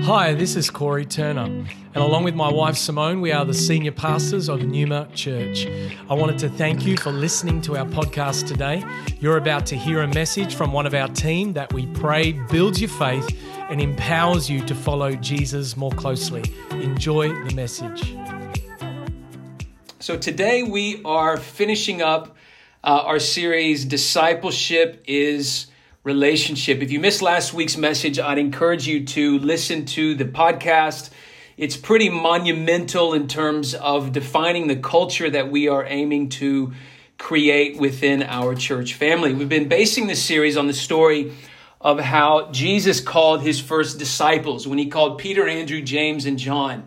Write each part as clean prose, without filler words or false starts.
Hi, this is Corey Turner, and along with my wife Simone, we are the senior pastors of Numa Church. I wanted to thank you for listening to our podcast today. You're about to hear a message from one of our team that we pray builds your faith and empowers you to follow Jesus more closely. Enjoy the message. So today we are finishing up our series, Discipleship is Relationship. If you missed last week's message, I'd encourage you to listen to the podcast. It's pretty monumental in terms of defining the culture that we are aiming to create within our church family. We've been basing this series on the story of how Jesus called his first disciples when he called Peter, Andrew, James, and John.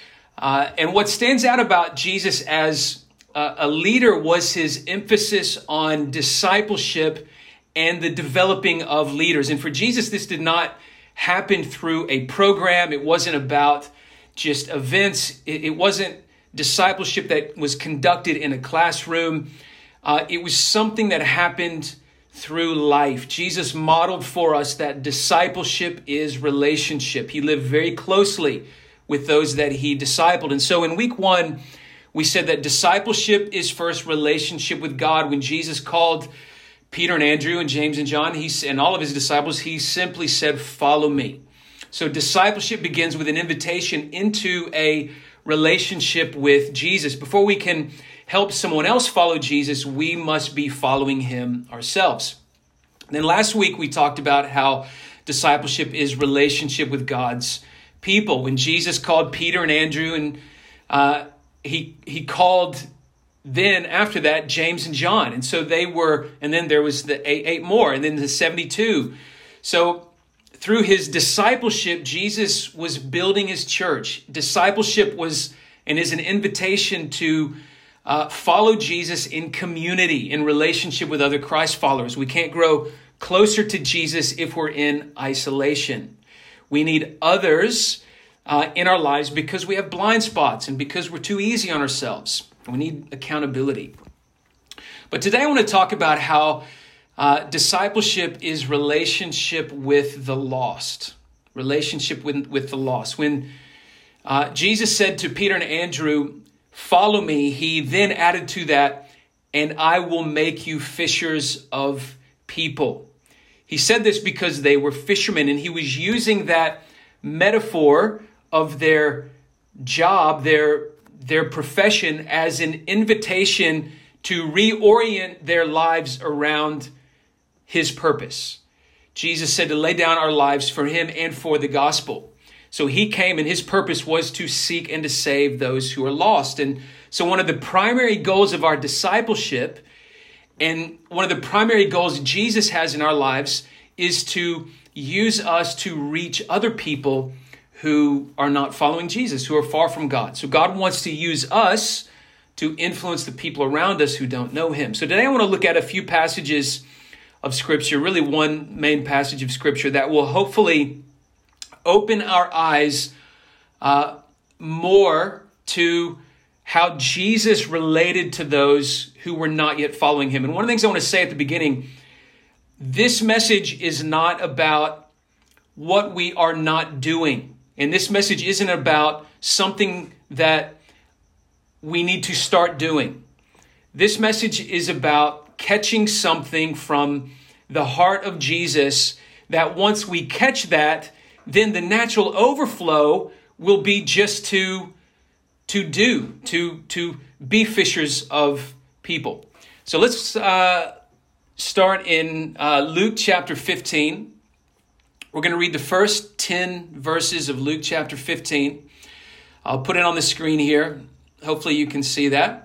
And what stands out about Jesus as a leader was his emphasis on discipleship and the developing of leaders. And for Jesus, this did not happen through a program. It wasn't about just events. It wasn't discipleship that was conducted in a classroom. It was something that happened through life. Jesus modeled for us that discipleship is relationship. He lived very closely with those that he discipled. And so in week 1, we said that discipleship is first relationship with God. When Jesus called Peter and Andrew and James and John, and all of his disciples, he simply said, "Follow me." So discipleship begins with an invitation into a relationship with Jesus. Before we can help someone else follow Jesus, we must be following him ourselves. And then last week, we talked about how discipleship is relationship with God's people. When Jesus called Peter and Andrew, and he called then after that, James and John. And so they were, and then there was the eight more, and then the 72. So through his discipleship, Jesus was building his church. Discipleship was and is an invitation to follow Jesus in community, in relationship with other Christ followers. We can't grow closer to Jesus if we're in isolation. We need others in our lives because we have blind spots and because we're too easy on ourselves. We need accountability. But today I want to talk about how discipleship is relationship with the lost. Relationship with the lost. When Jesus said to Peter and Andrew, "Follow me," he then added to that, "and I will make you fishers of people." He said this because they were fishermen, and he was using that metaphor of their job, their profession, as an invitation to reorient their lives around his purpose. Jesus said to lay down our lives for him and for the gospel. So he came, and his purpose was to seek and to save those who are lost. And so one of the primary goals of our discipleship, and one of the primary goals Jesus has in our lives, is to use us to reach other people who are not following Jesus, who are far from God. So God wants to use us to influence the people around us who don't know him. So today I want to look at a few passages of Scripture, really one main passage of Scripture that will hopefully open our eyes more to how Jesus related to those who were not yet following him. And one of the things I want to say at the beginning, this message is not about what we are not doing. And this message isn't about something that we need to start doing. This message is about catching something from the heart of Jesus that once we catch that, then the natural overflow will be just to be fishers of people. So let's start in Luke chapter 15. We're going to read the first 10 verses of Luke chapter 15. I'll put it on the screen here. Hopefully you can see that.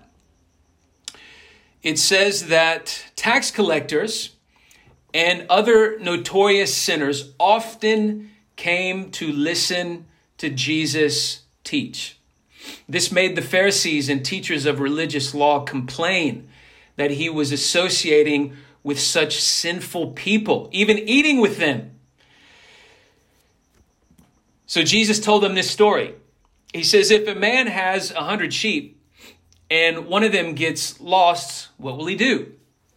It says that tax collectors and other notorious sinners often came to listen to Jesus teach. This made the Pharisees and teachers of religious law complain that he was associating with such sinful people, even eating with them. So Jesus told them this story. He says, if a man has 100 sheep and one of them gets lost, what will he do?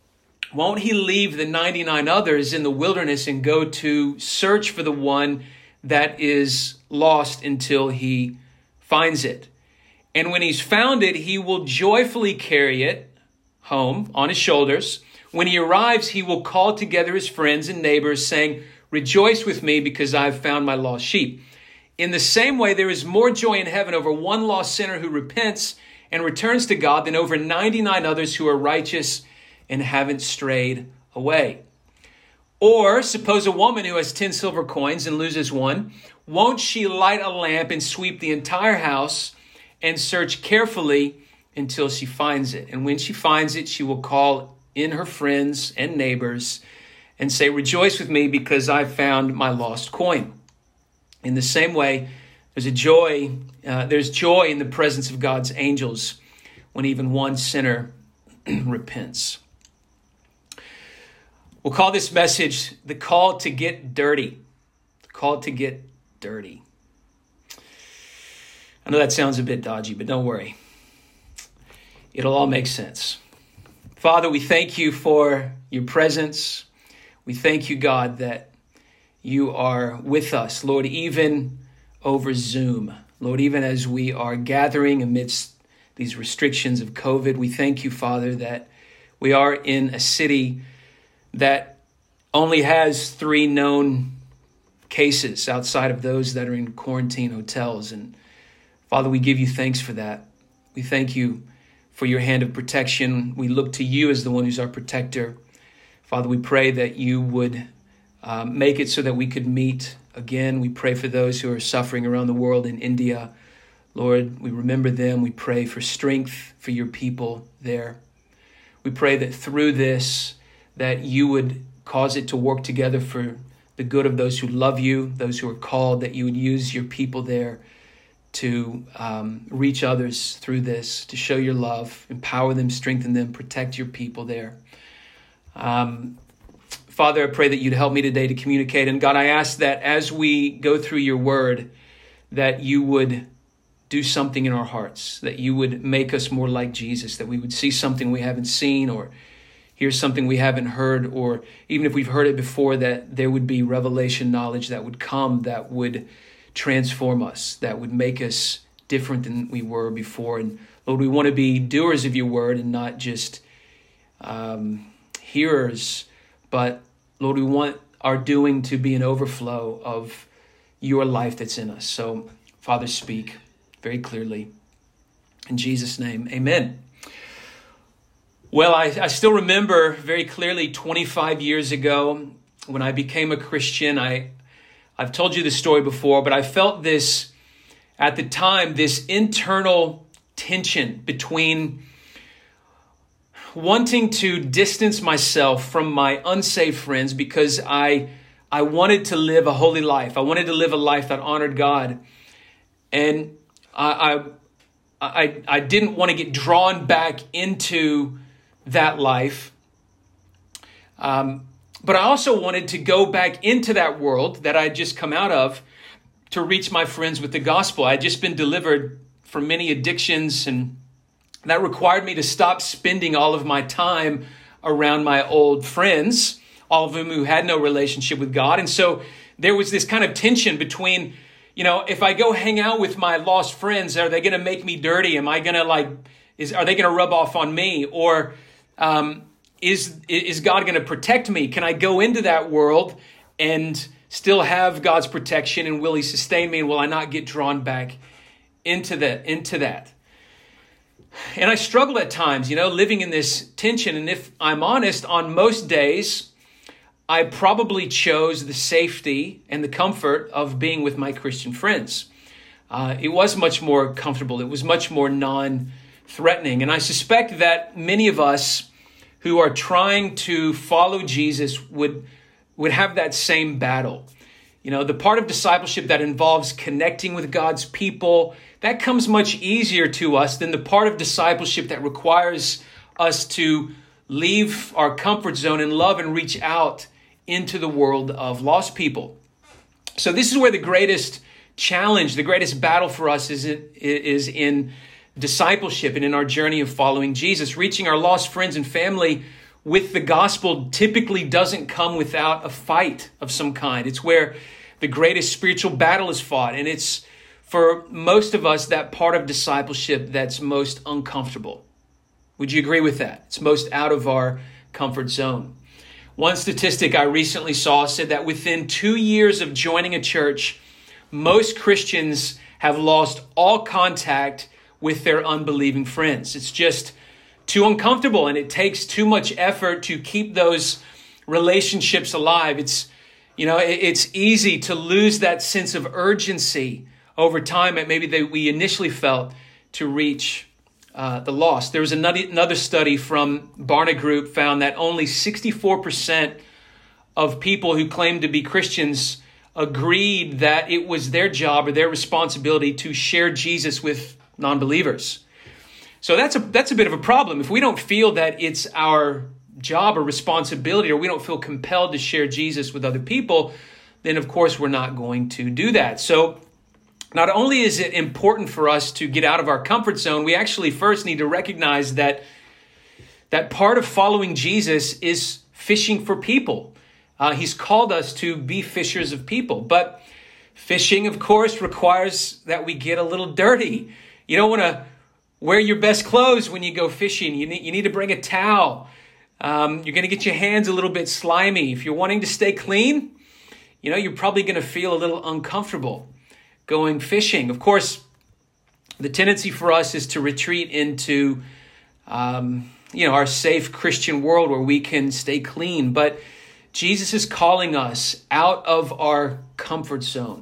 Won't he leave the 99 others in the wilderness and go to search for the one that is lost until he finds it. And when he's found it, he will joyfully carry it home on his shoulders. When he arrives, he will call together his friends and neighbors, saying, "Rejoice with me because I've found my lost sheep." In the same way, there is more joy in heaven over one lost sinner who repents and returns to God than over 99 others who are righteous and haven't strayed away. Or suppose a woman who has 10 silver coins and loses one. Won't she light a lamp and sweep the entire house and search carefully until she finds it? And when she finds it, she will call in her friends and neighbors and say, "Rejoice with me because I found my lost coin." In the same way, there's joy in the presence of God's angels when even one sinner repents. We'll call this message the call to get dirty. The call to get dirty. I know that sounds a bit dodgy, but don't worry. It'll all make sense. Father, we thank you for your presence. We thank you, God, that you are with us, Lord, even over Zoom. Lord, even as we are gathering amidst these restrictions of COVID, we thank you, Father, that we are in a city that only has 3 known cases outside of those that are in quarantine hotels. And Father, we give you thanks for that. We thank you for your hand of protection. We look to you as the one who's our protector. Father, we pray that you would make it so that we could meet again. We pray for those who are suffering around the world in India. Lord, we remember them. We pray for strength for your people there. We pray that through this, that you would cause it to work together for the good of those who love you, those who are called, that you would use your people there to reach others through this, to show your love, empower them, strengthen them, protect your people there. Father, I pray that you'd help me today to communicate. And God, I ask that as we go through your word, that you would do something in our hearts, that you would make us more like Jesus, that we would see something we haven't seen or hear something we haven't heard, or even if we've heard it before, that there would be revelation knowledge that would come, that would transform us, that would make us different than we were before. And Lord, we want to be doers of your word and not just hearers, but Lord, we want our doing to be an overflow of your life that's in us. So Father, speak very clearly. In Jesus' name, amen. Well, I still remember very clearly 25 years ago when I became a Christian. I've told you this story before, but I felt this, at the time, this internal tension between wanting to distance myself from my unsaved friends because I wanted to live a holy life. I wanted to live a life that honored God. And I didn't want to get drawn back into that life. But I also wanted to go back into that world that I had just come out of to reach my friends with the gospel. I had just been delivered from many addictions, and that required me to stop spending all of my time around my old friends, all of them who had no relationship with God. And so there was this kind of tension between, if I go hang out with my lost friends, are they going to make me dirty? Am I going to are they going to rub off on me? Or is God going to protect me? Can I go into that world and still have God's protection? And will he sustain me? And will I not get drawn back into that? And I struggled at times, living in this tension. And if I'm honest, on most days, I probably chose the safety and the comfort of being with my Christian friends. It was much more comfortable. It was much more non-threatening. And I suspect that many of us who are trying to follow Jesus would have that same battle. The part of discipleship that involves connecting with God's people, that comes much easier to us than the part of discipleship that requires us to leave our comfort zone and love and reach out into the world of lost people. So this is where the greatest challenge, the greatest battle for us is in discipleship and in our journey of following Jesus. Reaching our lost friends and family with the gospel typically doesn't come without a fight of some kind. It's where the greatest spiritual battle is fought. And it's, for most of us, that part of discipleship that's most uncomfortable. Would you agree with that? It's most out of our comfort zone. One statistic I recently saw said that within 2 years of joining a church, most Christians have lost all contact with their unbelieving friends. It's just too uncomfortable, and it takes too much effort to keep those relationships alive. It's easy to lose that sense of urgency over time that maybe we initially felt to reach the lost. There was another study from Barna Group found that only 64% of people who claimed to be Christians agreed that it was their job or their responsibility to share Jesus with non-believers. So that's a bit of a problem. If we don't feel that it's our job or responsibility, or we don't feel compelled to share Jesus with other people, then of course we're not going to do that. So not only is it important for us to get out of our comfort zone, we actually first need to recognize that part of following Jesus is fishing for people. He's called us to be fishers of people. But fishing, of course, requires that we get a little dirty. You don't want to wear your best clothes when you go fishing. You need to bring a towel. You're going to get your hands a little bit slimy. If you're wanting to stay clean, you're probably going to feel a little uncomfortable going fishing. Of course, the tendency for us is to retreat into, our safe Christian world where we can stay clean. But Jesus is calling us out of our comfort zone.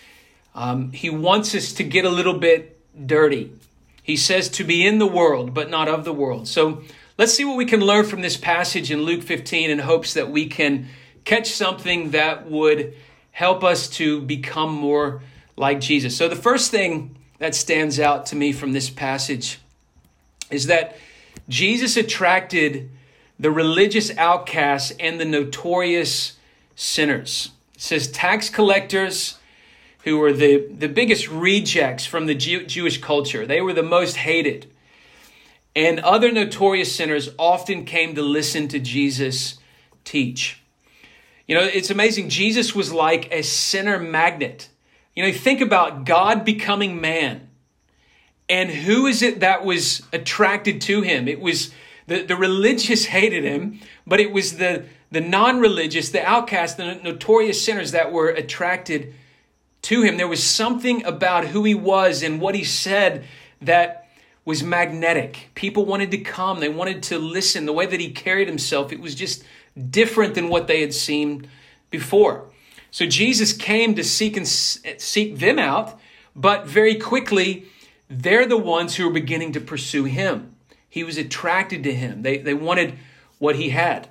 He wants us to get a little bit dirty. He says to be in the world, but not of the world. So let's see what we can learn from this passage in Luke 15 in hopes that we can catch something that would help us to become more like Jesus. So the first thing that stands out to me from this passage is that Jesus attracted the religious outcasts and the notorious sinners. It says tax collectors, who were the biggest rejects from the Jewish culture. They were the most hated. And other notorious sinners often came to listen to Jesus teach. It's amazing. Jesus was like a sinner magnet. Think about God becoming man. And who is it that was attracted to him? It was the religious hated him, but it was the non-religious, the outcasts, the notorious sinners that were attracted to him. There was something about who he was and what he said that was magnetic. People wanted to come. They wanted to listen. The way that he carried himself, it was just different than what they had seen before. So Jesus came to seek them out, but very quickly, they're the ones who are beginning to pursue him. He was attracted to him. They wanted what he had.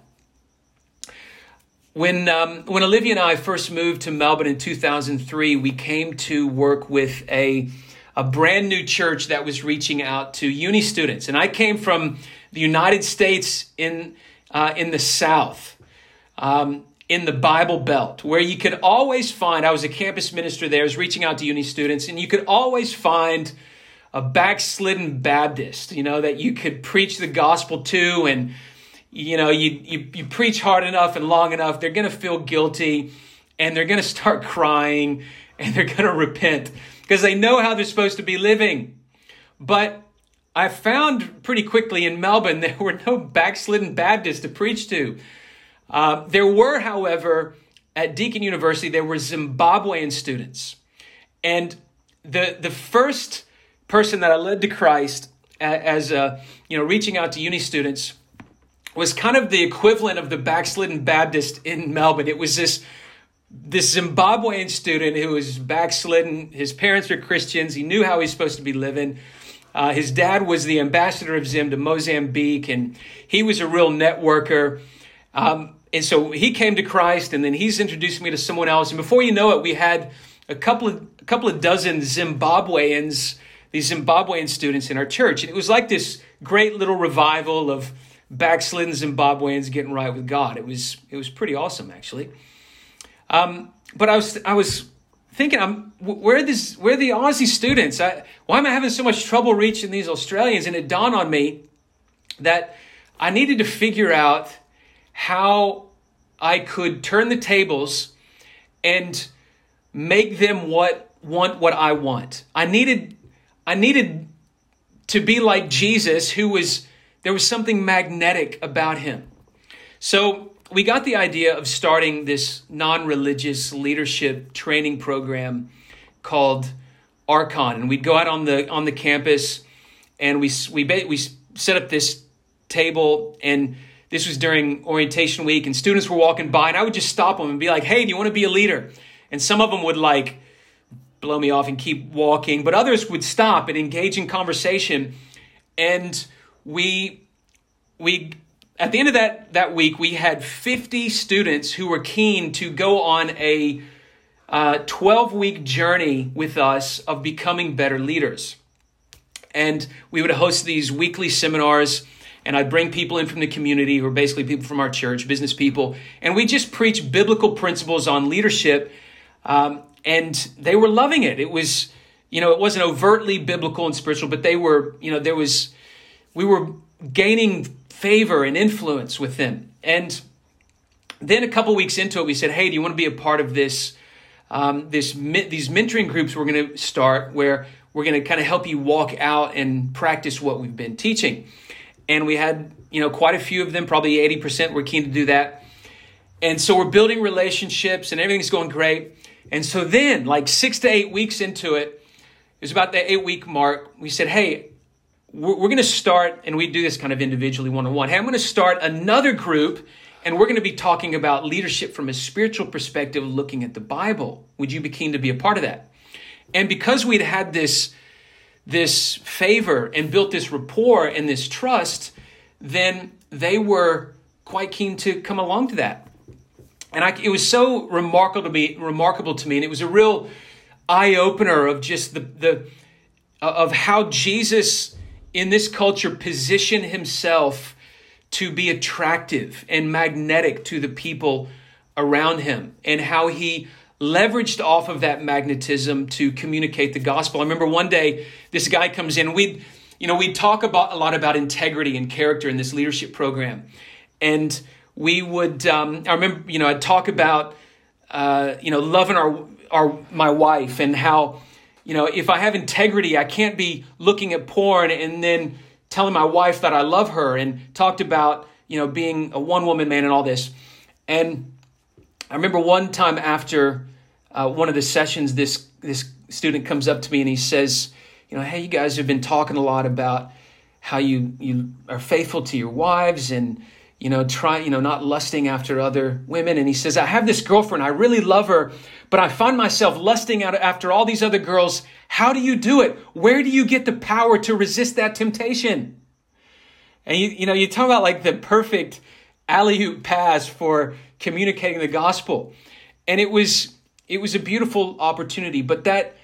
When Olivia and I first moved to Melbourne in 2003, we came to work with a brand new church that was reaching out to uni students. And I came from the United States in the South, in the Bible Belt, where you could always find, I was a campus minister there, I was reaching out to uni students, and you could always find a backslidden Baptist, that you could preach the gospel to, and you preach hard enough and long enough, they're going to feel guilty, and they're going to start crying, and they're going to repent, because they know how they're supposed to be living. But I found pretty quickly in Melbourne, there were no backslidden Baptists to preach to. There were, however, at Deakin University, there were Zimbabwean students. And the first person that I led to Christ as reaching out to uni students was kind of the equivalent of the backslidden Baptist in Melbourne. It was this Zimbabwean student who was backslidden. His parents were Christians. He knew how he's supposed to be living. His dad was the ambassador of Zim to Mozambique, and he was a real networker. And so he came to Christ, and then he's introduced me to someone else. And before you know it, we had a couple of dozen Zimbabweans, these Zimbabwean students in our church. And it was like this great little revival of backslidden Zimbabweans getting right with God. It was pretty awesome, actually. But I was thinking, where are the Aussie students? Why am I having so much trouble reaching these Australians? And it dawned on me that I needed to figure out how I could turn the tables and make them want what I want. I needed to be like Jesus, there was something magnetic about him. So we got the idea of starting this non-religious leadership training program called Archon, and we'd go out on the campus, and we set up this table, and this was during orientation week, and students were walking by, and I would just stop them and be like, "Hey, do you want to be a leader?" And some of them would like blow me off and keep walking, but others would stop and engage in conversation. And we at the end of that week, we had 50 students who were keen to go on a 12-week journey with us of becoming better leaders. And we would host these weekly seminars, and I'd bring people in from the community who are basically people from our church, business people, and we just preach biblical principles on leadership, and they were loving it. It was, it wasn't overtly biblical and spiritual, but they were, we were gaining favor and influence with them. And then a couple weeks into it, we said, "Hey, do you want to be a part of this? These mentoring groups we're going to start, where we're going to kind of help you walk out and practice what we've been teaching." And we had, quite a few of them, probably 80% were keen to do that. And so we're building relationships, and everything's going great. And so then, like 6 to 8 weeks into it, it was about the 8-week mark, we said, "Hey, we're going to start," and we do this kind of individually, one-on-one. "Hey, I'm going to start another group, and we're going to be talking about leadership from a spiritual perspective, looking at the Bible. Would you be keen to be a part of that?" And because we'd had this favor and built this rapport and this trust, then they were quite keen to come along to that. And it was so remarkable to me, and it was a real eye-opener of just of how Jesus in this culture positioned himself to be attractive and magnetic to the people around him, and how he leveraged off of that magnetism to communicate the gospel. I remember one day this guy comes in. We'd talk a lot about integrity and character in this leadership program, and we would. I remember, I'd talk about, loving my wife, and how, if I have integrity, I can't be looking at porn and then telling my wife that I love her, and talked about, being a one-woman man and all this. And I remember one time after one of the sessions, this student comes up to me and he says, "Hey, you guys have been talking a lot about how you are faithful to your wives, and not lusting after other women." And he says, "I have this girlfriend. I really love her, but I find myself lusting after all these other girls. How do you do it? Where do you get the power to resist that temptation?" And you talk about like the perfect alley-oop pass for communicating the gospel. And it was a beautiful opportunity, but that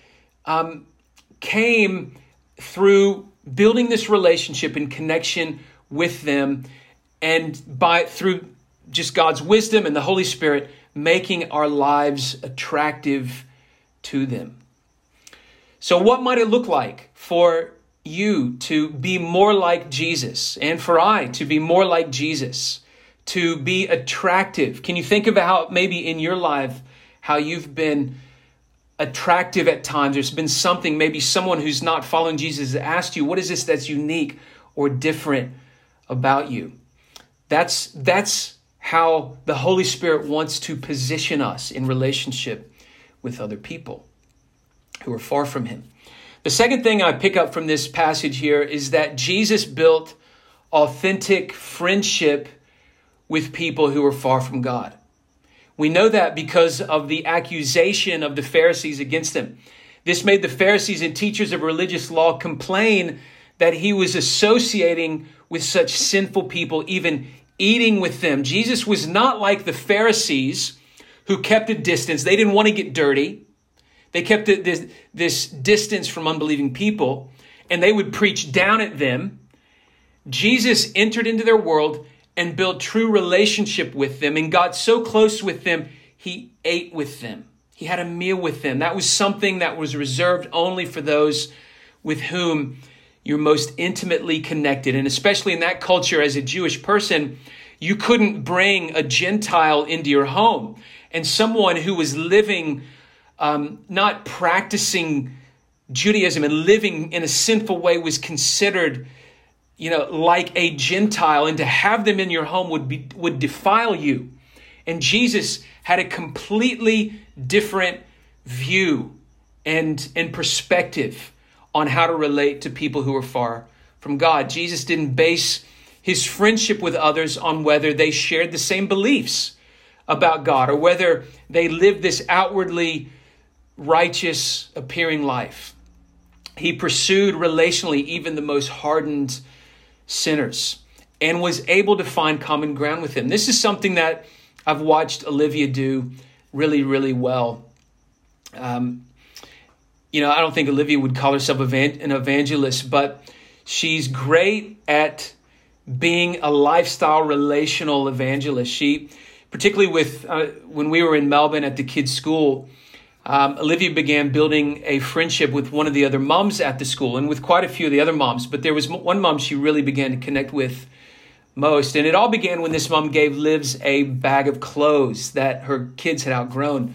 came through building this relationship and connection with them, and through just God's wisdom and the Holy Spirit making our lives attractive to them. So what might it look like for you to be more like Jesus, and for I to be more like Jesus, to be attractive? Can you think about how maybe in your life, how you've been attractive at times? There's been something, maybe someone who's not following Jesus has asked you, what is this that's unique or different about you? That's how the Holy Spirit wants to position us in relationship with other people who are far from him. The second thing I pick up from this passage here is that Jesus built authentic friendship with people who are far from God. We know that because of the accusation of the Pharisees against him. This made the Pharisees and teachers of religious law complain that he was associating with such sinful people, even eating with them. Jesus was not like the Pharisees, who kept a distance. They didn't want to get dirty. They kept this distance from unbelieving people, and they would preach down at them. Jesus entered into their world and built true relationship with them, and got so close with them, he ate with them. He had a meal with them. That was something that was reserved only for those with whom you're most intimately connected. And especially in that culture, as a Jewish person, you couldn't bring a Gentile into your home. And someone who was living not practicing Judaism and living in a sinful way was considered, like a Gentile, and to have them in your home would defile you. And Jesus had a completely different view and perspective on how to relate to people who are far from God. Jesus didn't base his friendship with others on whether they shared the same beliefs about God or whether they lived this outwardly righteous appearing life. He pursued relationally even the most hardened sinners and was able to find common ground with them. This is something that I've watched Olivia do really, really well. I don't think Olivia would call herself an evangelist, but she's great at being a lifestyle relational evangelist. She, particularly with when we were in Melbourne at the kids' school, Olivia began building a friendship with one of the other moms at the school and with quite a few of the other moms. But there was one mom she really began to connect with most. And it all began when this mom gave Livs a bag of clothes that her kids had outgrown.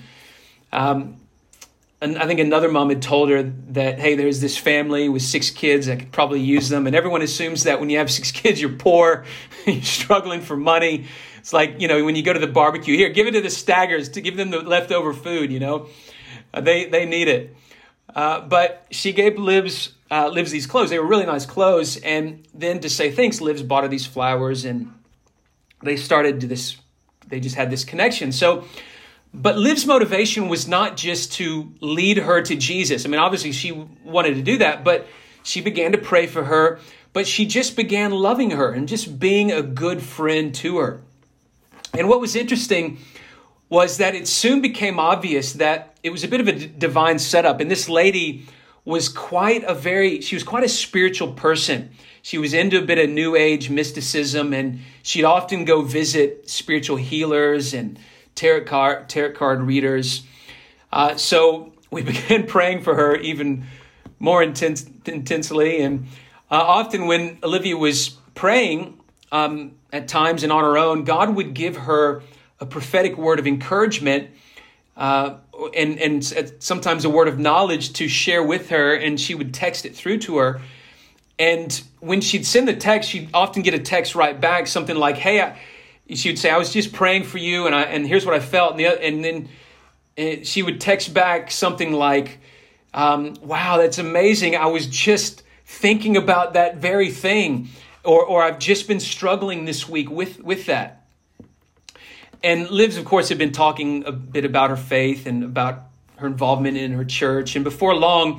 And I think another mom had told her that, hey, there's this family with 6 kids that could probably use them. And everyone assumes that when you have 6 kids, you're poor, you're struggling for money. It's like, when you go to the barbecue, here, give it to the staggers, to give them the leftover food, They need it. But she gave Livs these clothes. They were really nice clothes. And then to say thanks, Livs bought her these flowers, and they started this. They just had this connection. But Liv's motivation was not just to lead her to Jesus. I mean, obviously she wanted to do that, but she began to pray for her. But she just began loving her and just being a good friend to her. And what was interesting was that it soon became obvious that it was a bit of a divine setup. And this lady was quite a spiritual person. She was into a bit of New Age mysticism, and she'd often go visit spiritual healers and tarot card readers. So we began praying for her even more intensely. And often when Olivia was praying, at times and on her own, God would give her a prophetic word of encouragement and sometimes a word of knowledge to share with her, and she would text it through to her. And when she'd send the text, she'd often get a text right back, something like, hey, she would say, I was just praying for you, and here's what I felt. And then she would text back something like, wow, that's amazing. I was just thinking about that very thing. Or I've just been struggling this week with that. And Livs, of course, had been talking a bit about her faith and about her involvement in her church. And before long,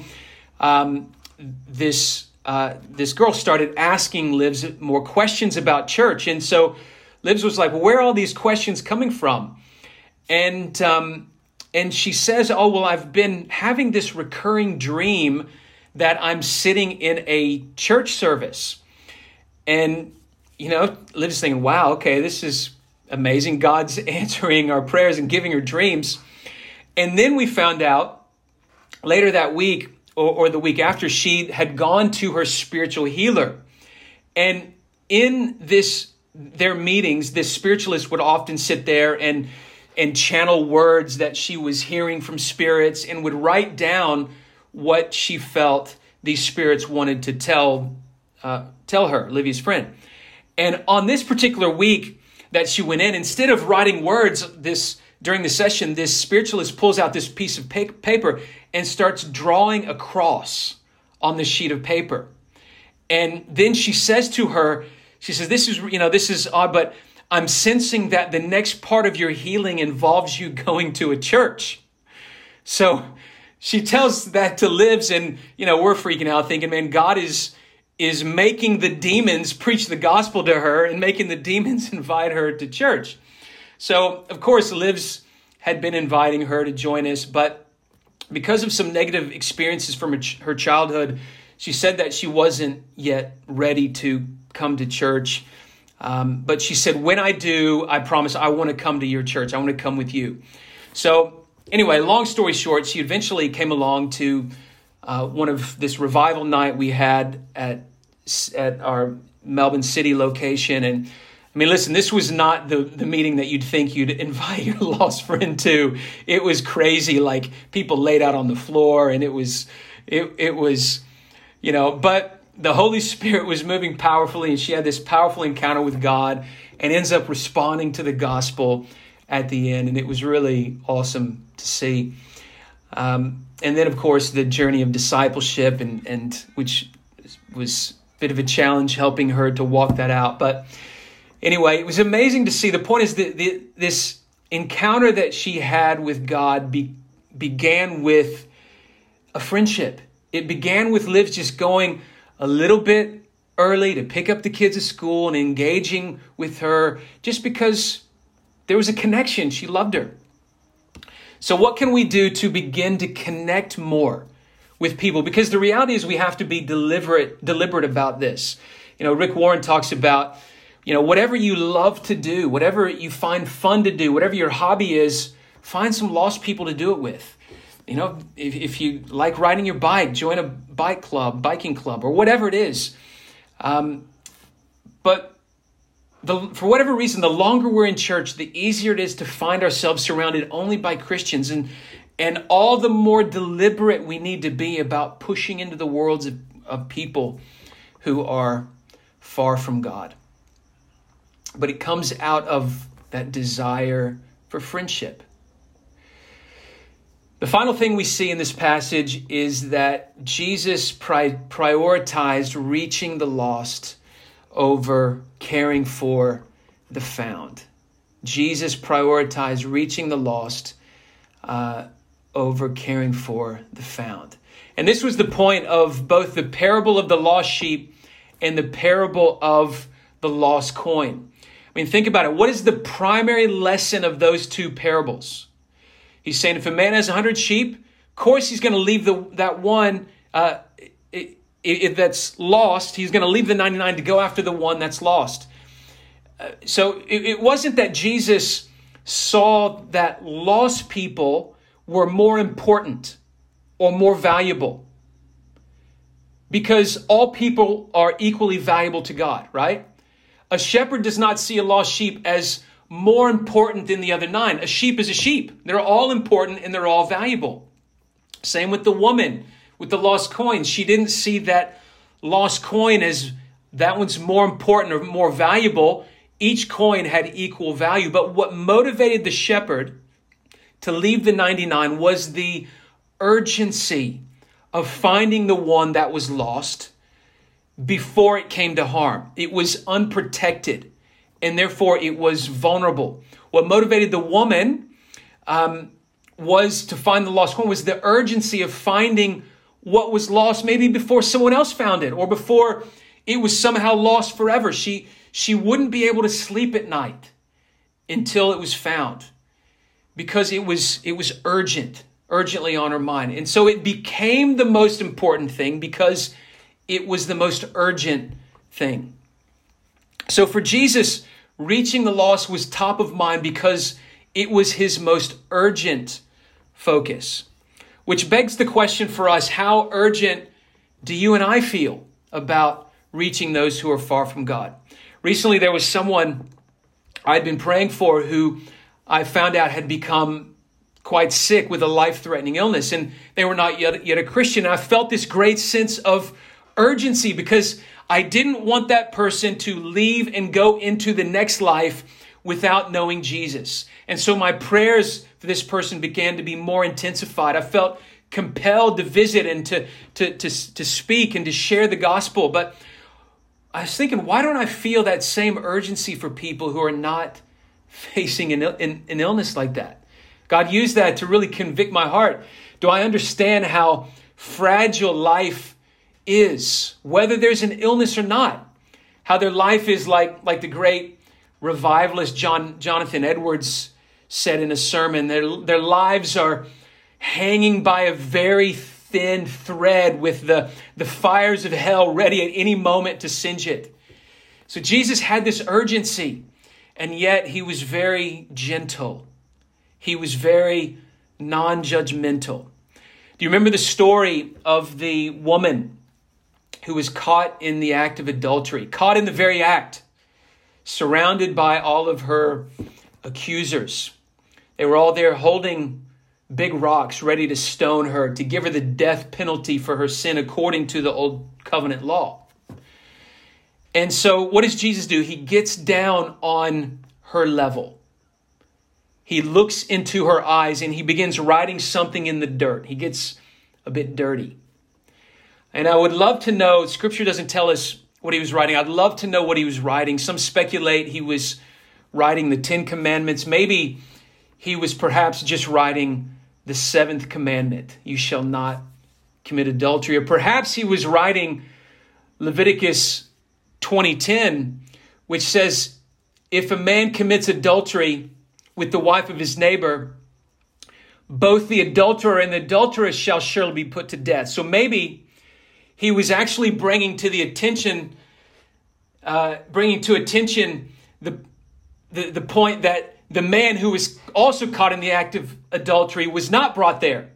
this girl started asking Livs more questions about church. And so Livs was like, well, where are all these questions coming from? And she says, oh, well, I've been having this recurring dream that I'm sitting in a church service. And, Liv's thinking, wow, okay, this is amazing. God's answering our prayers and giving her dreams. And then we found out later that week or the week after, she had gone to her spiritual healer. And in their meetings, this spiritualist would often sit there and channel words that she was hearing from spirits and would write down what she felt these spirits wanted to tell her, Olivia's friend. And on this particular week that she went in, instead of writing words during the session, this spiritualist pulls out this piece of paper and starts drawing a cross on the sheet of paper. And then she says to her, she says, this is odd, but I'm sensing that the next part of your healing involves you going to a church. So she tells that to Livs, and, we're freaking out thinking, man, God is making the demons preach the gospel to her and making the demons invite her to church. So, of course, Livs had been inviting her to join us, but because of some negative experiences from her childhood, she said that she wasn't yet ready to come to church. But she said, when I do, I promise I want to come to your church. I want to come with you. So anyway, long story short, she eventually came along to one of this revival night we had at our Melbourne City location. And I mean, listen, this was not the meeting that you'd think you'd invite your lost friend to. It was crazy. Like, people laid out on the floor, and it was, but the Holy Spirit was moving powerfully, and she had this powerful encounter with God and ends up responding to the gospel at the end. And it was really awesome to see. And then, of course, the journey of discipleship, and which was a bit of a challenge helping her to walk that out. But anyway, it was amazing to see. The point is that this encounter that she had with God began with a friendship. It began with Liv just going a little bit early to pick up the kids at school and engaging with her just because there was a connection. She loved her. So what can we do to begin to connect more with people? Because the reality is we have to be deliberate about this. Rick Warren talks about, whatever you love to do, whatever you find fun to do, whatever your hobby is, find some lost people to do it with. If you like riding your bike, join a biking club, or whatever it is. But for whatever reason, the longer we're in church, the easier it is to find ourselves surrounded only by Christians, and all the more deliberate we need to be about pushing into the worlds of people who are far from God. But it comes out of that desire for friendship. The final thing we see in this passage is that Jesus prioritized reaching the lost over caring for the found. Jesus prioritized reaching the lost over caring for the found. And this was the point of both the parable of the lost sheep and the parable of the lost coin. I mean, think about it. What is the primary lesson of those two parables? He's saying if a man has 100 sheep, of course he's going to leave that one if that's lost. He's going to leave the 99 to go after the one that's lost. So it wasn't that Jesus saw that lost people were more important or more valuable, because all people are equally valuable to God, right? A shepherd does not see a lost sheep as more important than the other 9. A sheep is a sheep. They're all important and they're all valuable. Same with the woman with the lost coin. She didn't see that lost coin as that one's more important or more valuable. Each coin had equal value. But what motivated the shepherd to leave the 99 was the urgency of finding the one that was lost before it came to harm. It was unprotected, and therefore it was vulnerable. What motivated the woman was to find the lost coin, was the urgency of finding what was lost, maybe before someone else found it, or before it was somehow lost forever. She wouldn't be able to sleep at night until it was found, because it was urgently on her mind. And so it became the most important thing because it was the most urgent thing. So for Jesus, reaching the lost was top of mind because it was his most urgent focus. Which begs the question for us, how urgent do you and I feel about reaching those who are far from God? Recently, there was someone I'd been praying for who I found out had become quite sick with a life-threatening illness, and they were not yet a Christian. And I felt this great sense of urgency because I didn't want that person to leave and go into the next life without knowing Jesus. And so my prayers for this person began to be more intensified. I felt compelled to visit and to speak and to share the gospel. But I was thinking, why don't I feel that same urgency for people who are not facing an illness like that? God used that to really convict my heart. Do I understand how fragile life is, whether there's an illness or not? How their life is like the great revivalist Jonathan Edwards said in a sermon, their lives are hanging by a very thin thread with the fires of hell ready at any moment to singe it. So Jesus had this urgency, and yet he was very gentle. He was very non-judgmental. Do you remember the story of the woman who was caught in the act of adultery, caught in the very act? surrounded by all of her accusers. They were all there holding big rocks ready to stone her, to give her the death penalty for her sin according to the old covenant law. And so what does Jesus do? He gets down on her level. He looks into her eyes and he begins writing something in the dirt. He gets a bit dirty. And I would love to know, Scripture doesn't tell us what he was writing. I'd love to know what he was writing. Some speculate he was writing the 10 Commandments. Maybe he was perhaps just writing the 7th commandment, you shall not commit adultery. Or perhaps he was writing Leviticus 20:10, which says, if a man commits adultery with the wife of his neighbor, both the adulterer and the adulteress shall surely be put to death. So maybe he was actually bringing to attention the point that the man who was also caught in the act of adultery was not brought there.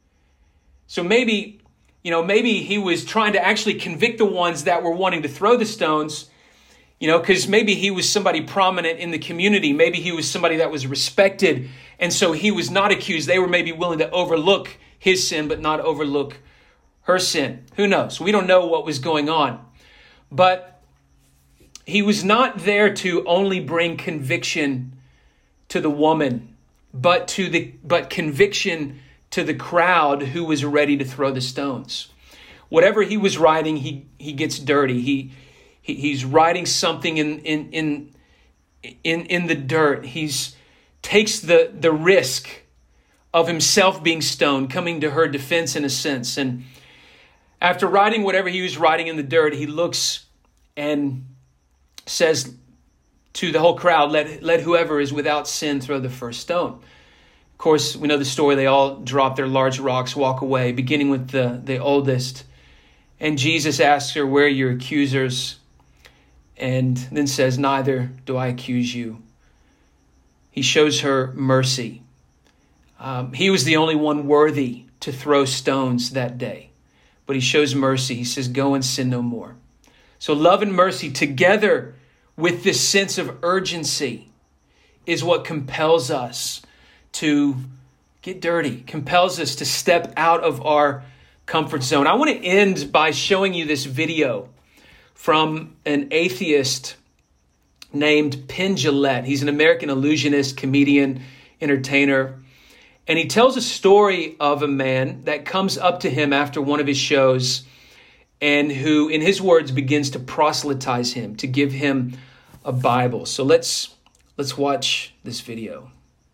So maybe he was trying to actually convict the ones that were wanting to throw the stones, because maybe he was somebody prominent in the community. Maybe he was somebody that was respected. And so he was not accused. They were maybe willing to overlook his sin, but not overlook her sin. Who knows? We don't know what was going on. But he was not there to only bring conviction to the woman, but conviction to the crowd who was ready to throw the stones. Whatever he was writing, he gets dirty. He's writing something in the dirt. He's takes the risk of himself being stoned, coming to her defense in a sense. And after writing whatever he was writing in the dirt, he looks and says to the whole crowd, let whoever is without sin throw the first stone. Of course, we know the story. They all drop their large rocks, walk away, beginning with the oldest. And Jesus asks her, where are your accusers? And then says, neither do I accuse you. He shows her mercy. He was the only one worthy to throw stones that day. But he shows mercy. He says, go and sin no more. So love and mercy together with this sense of urgency is what compels us to get dirty, compels us to step out of our comfort zone. I want to end by showing you this video from an atheist named Penn Jillette. He's an American illusionist, comedian, entertainer. And he tells a story of a man that comes up to him after one of his shows and who, in his words, begins to proselytize him, to give him a Bible. So let's watch this video.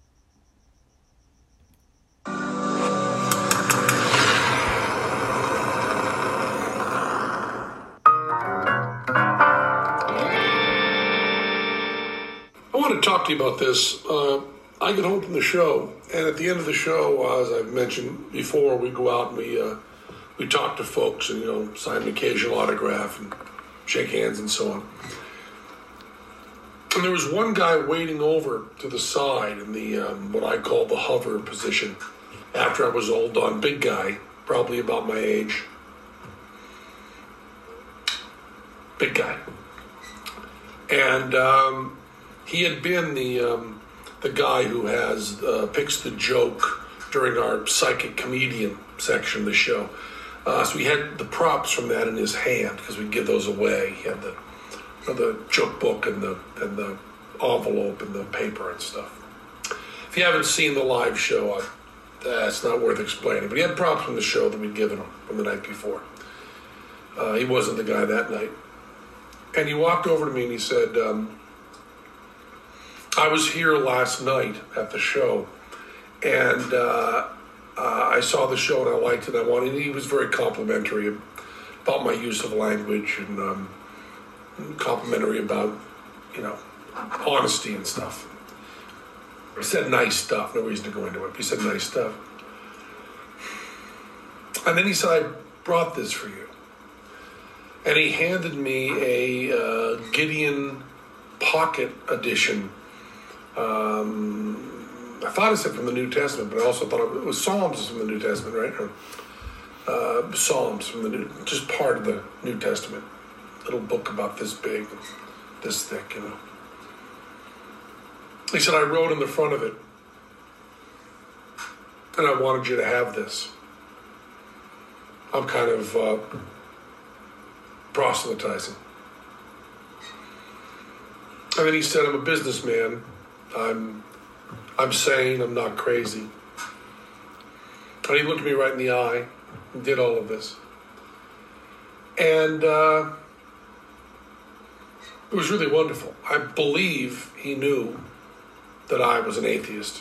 I want to talk to you about this. I get home from the show, and at the end of the show, as I've mentioned before, we go out and we talk to folks and sign an occasional autograph and shake hands and so on. And there was one guy waiting over to the side in the what I call the hover position after I was all done. Big guy, probably about my age. Big guy. And he had been the guy who picks the joke during our psychic comedian section of the show. So he had the props from that in his hand because we'd give those away. He had the joke book and the envelope and the paper and stuff. If you haven't seen the live show, it's not worth explaining. But he had props from the show that we'd given him from the night before. He wasn't the guy that night. And he walked over to me and he said, I was here last night at the show, and I saw the show and I liked it. He was very complimentary about my use of language and complimentary about, honesty and stuff. He said nice stuff. No reason to go into it. He said nice stuff. And then he said, I brought this for you. And he handed me a Gideon Pocket Edition. I thought it said from the New Testament, but I also thought it was Psalms from the New Testament, right? Psalms from just part of the New Testament. Little book about this big, this thick, He said, I wrote in the front of it, and I wanted you to have this. I'm kind of proselytizing. And then he said, I'm a businessman. I'm sane. I'm not crazy. And he looked me right in the eye and did all of this. And it was really wonderful. I believe he knew that I was an atheist.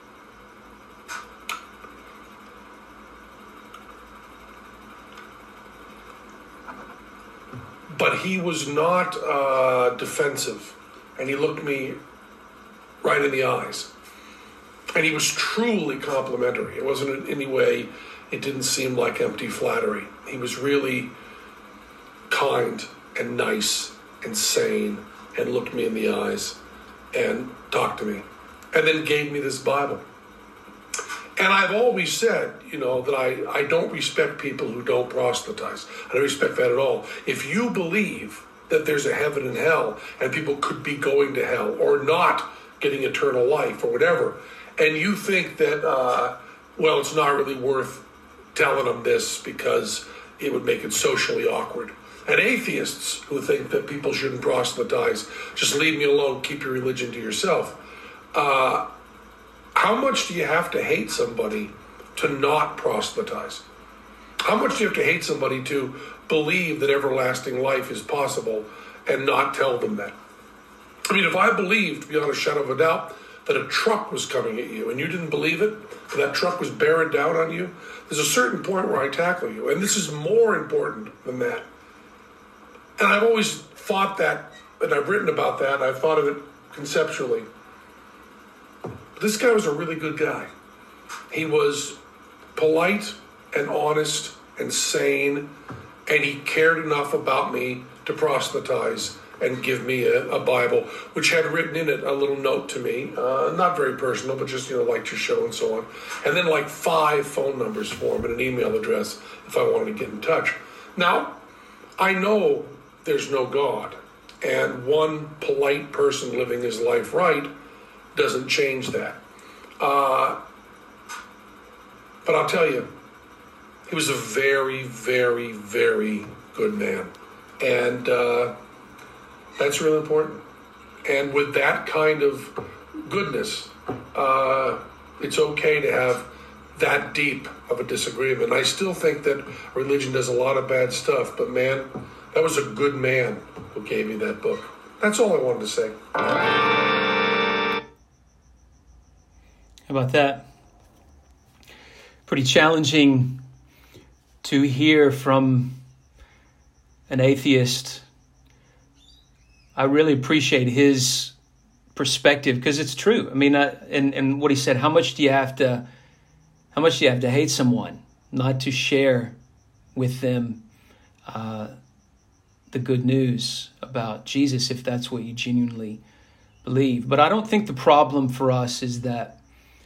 But he was not defensive. And he looked me right in the eyes. And he was truly complimentary. It wasn't in any way, it didn't seem like empty flattery. He was really kind and nice and sane and looked me in the eyes and talked to me. And then gave me this Bible. And I've always said, that I don't respect people who don't proselytize. I don't respect that at all. If you believe that there's a heaven and hell and people could be going to hell or not getting eternal life or whatever, and you think that, it's not really worth telling them this because it would make it socially awkward. And atheists who think that people shouldn't proselytize, just leave me alone, keep your religion to yourself. How much do you have to hate somebody to not proselytize? How much do you have to hate somebody to believe that everlasting life is possible and not tell them that? I mean, if I believed beyond a shadow of a doubt that a truck was coming at you and you didn't believe it, that truck was bearing down on you, there's a certain point where I tackle you. And this is more important than that. And I've always thought that, and I've written about that, and I've thought of it conceptually. But this guy was a really good guy. He was polite and honest and sane, and he cared enough about me to proselytize and give me a Bible, which had written in it a little note to me, not very personal, but just, liked your show and so on. And then 5 phone numbers for him and an email address if I wanted to get in touch. Now, I know there's no God, and one polite person living his life right doesn't change that. But I'll tell you, he was a very, very, very good man. And that's really important. And with that kind of goodness, it's okay to have that deep of a disagreement. I still think that religion does a lot of bad stuff, but man, that was a good man who gave me that book. That's all I wanted to say. How about that? Pretty challenging to hear from an atheist. I really appreciate his perspective because it's true. I mean, and what he said, how much do you have to hate someone not to share with them the good news about Jesus if that's what you genuinely believe? But I don't think the problem for us is that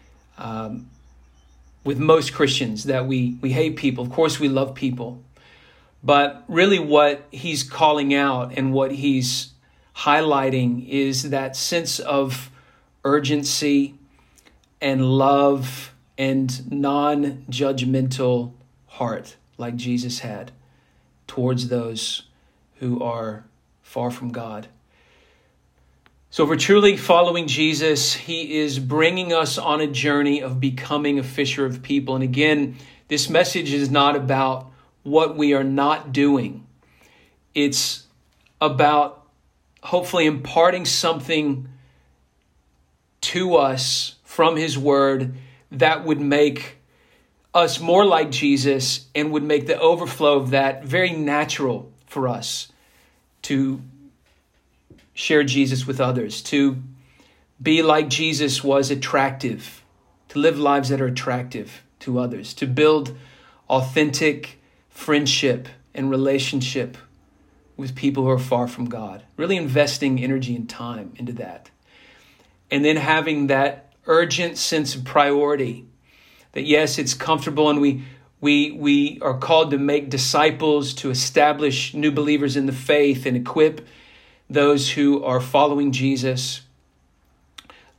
with most Christians that we hate people. Of course we love people, but really what he's calling out and what he's highlighting is that sense of urgency and love and non-judgmental heart like Jesus had towards those who are far from God. So if we're truly following Jesus, he is bringing us on a journey of becoming a fisher of people. And again, this message is not about what we are not doing. It's about hopefully imparting something to us from his word that would make us more like Jesus and would make the overflow of that very natural for us to share Jesus with others, to be like Jesus was attractive, to live lives that are attractive to others, to build authentic friendship and relationship with people who are far from God, really investing energy and time into that. And then having that urgent sense of priority that yes, it's comfortable and we are called to make disciples, to establish new believers in the faith and equip those who are following Jesus.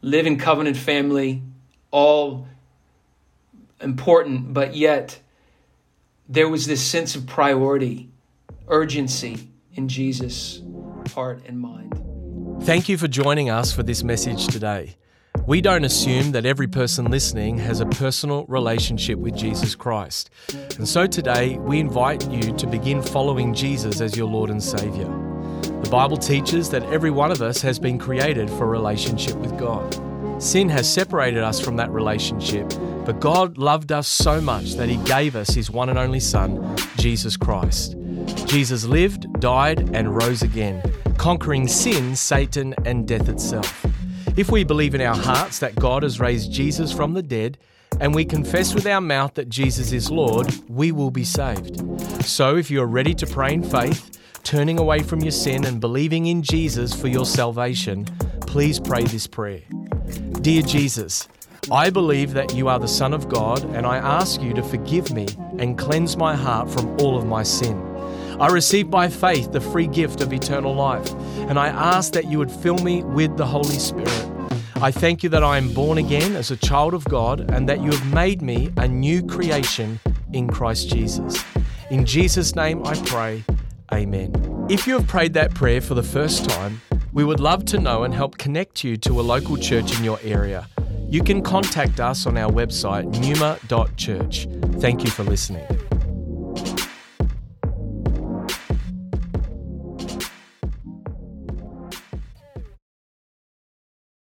live in covenant family, all important, but yet there was this sense of priority, urgency in Jesus' heart and mind. Thank you for joining us for this message today. We don't assume that every person listening has a personal relationship with Jesus Christ. And so today, we invite you to begin following Jesus as your Lord and Savior. The Bible teaches that every one of us has been created for a relationship with God. Sin has separated us from that relationship, but God loved us so much that He gave us His one and only Son, Jesus Christ. Jesus lived, died, and rose again, conquering sin, Satan, and death itself. If we believe in our hearts that God has raised Jesus from the dead, and we confess with our mouth that Jesus is Lord, we will be saved. So if you are ready to pray in faith, turning away from your sin and believing in Jesus for your salvation, please pray this prayer. Dear Jesus, I believe that you are the Son of God, and I ask you to forgive me and cleanse my heart from all of my sin. I receive by faith the free gift of eternal life, and I ask that you would fill me with the Holy Spirit. I thank you that I am born again as a child of God, and that you have made me a new creation in Christ Jesus. In Jesus' name I pray, amen. If you have prayed that prayer for the first time, we would love to know and help connect you to a local church in your area. You can contact us on our website, numa.church. Thank you for listening.